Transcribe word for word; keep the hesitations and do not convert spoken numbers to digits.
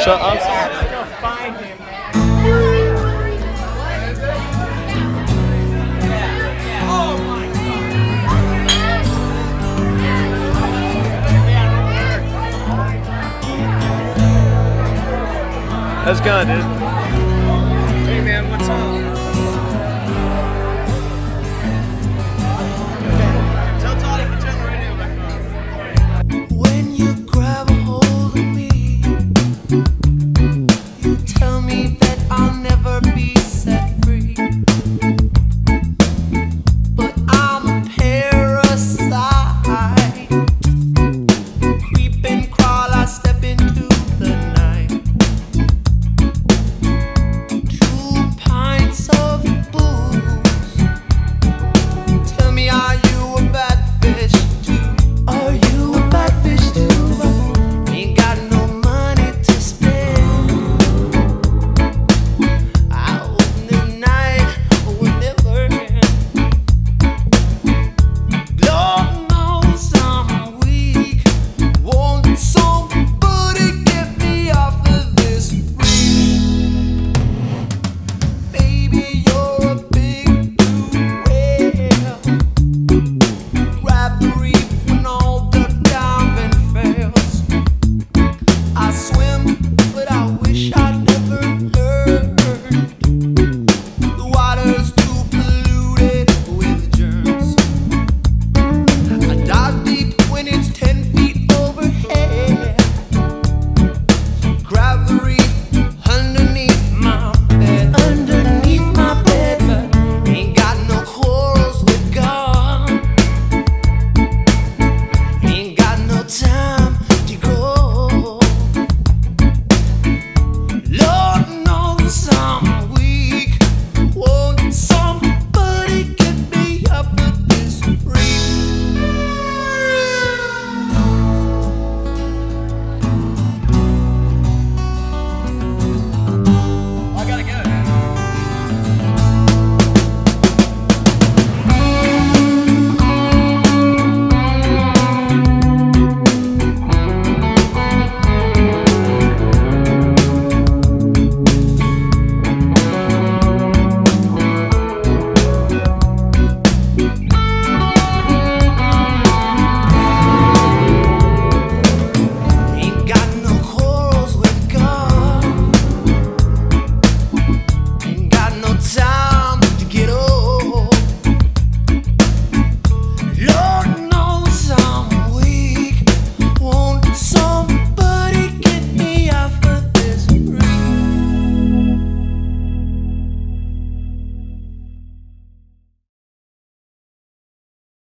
Shut up. Find him, man. Oh my God. That's good, dude. Hey man, what's up? Tell Todd he can turn the radio back on. When you grab a hold of me, you tell me that I'll never be set free. But I'm a parasite. Creep and crawl, I step into the night. Two pints of booze. Tell me, are you a bad fish too? Are you a bad fish too? Ain't got no money to spend. I hope the night will never end. Lord knows I'm weak. Won't somebody get me off of this reef? Baby, you're a big blue whale. Grab the reef when all the diving fails. I swim, but I wish I